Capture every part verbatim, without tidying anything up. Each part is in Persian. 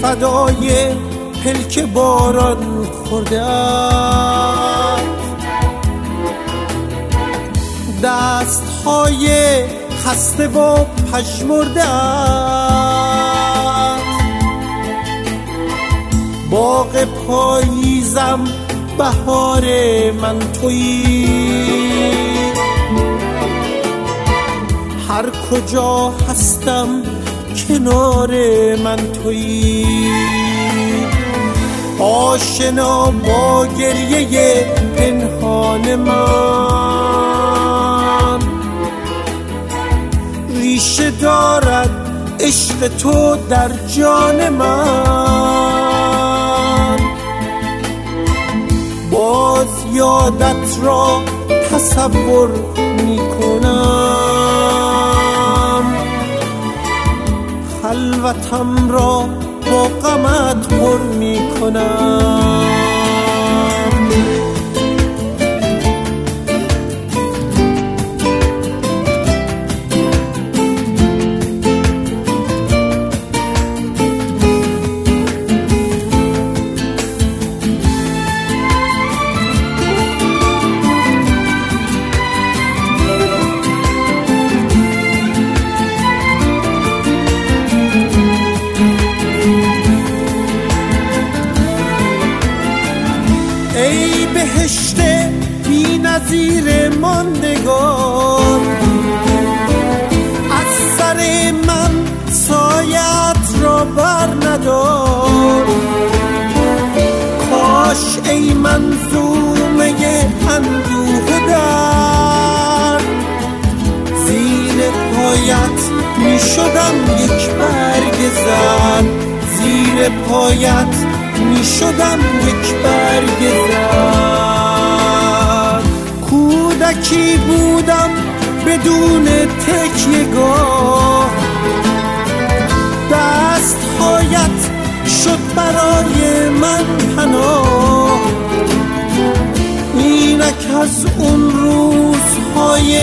فدای پلک باران خورده‌ام، دست‌های خسته و پژمرده‌ام. باغ پاییزم بهار من تویی، هر کجا هستم کنار من تویی. آشنا با گریه پنهان من، ریشه دارد عشق تو در جان من. باز یادت را تصور می کنم، خلوتم را با غمت پر می کنم. ای بهشت بی نظیر ماندگار، از سر من سایت را بر ندار. کاش ای منظومه اندوه در، زیر پایت می شدم یک برگ زر، زیر پایت می شدم یک برگ زر. کودکی بودم بدون تکیه‌گاه، دستهایت شد برای من پناه. اینک از اون روزهای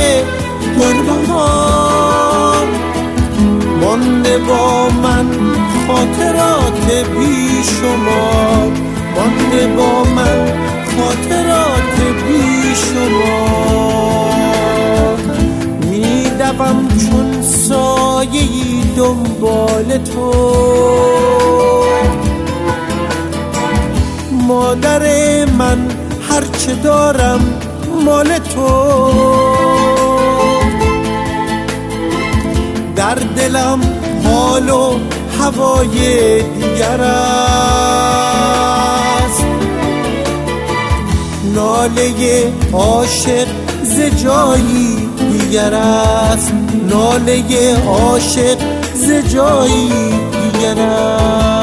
گربه‌ها مانده با من خاطرات بی شمار، مانده با من خاطرات بی شمار. می دوم چون سایه‌ای دنبال تو، مادر من هرچه دارم مال تو. در دلم حال و هوای دیگر است، ناله عاشق ز جایی دیگر است، ناله عاشق ز جایی دیگر است.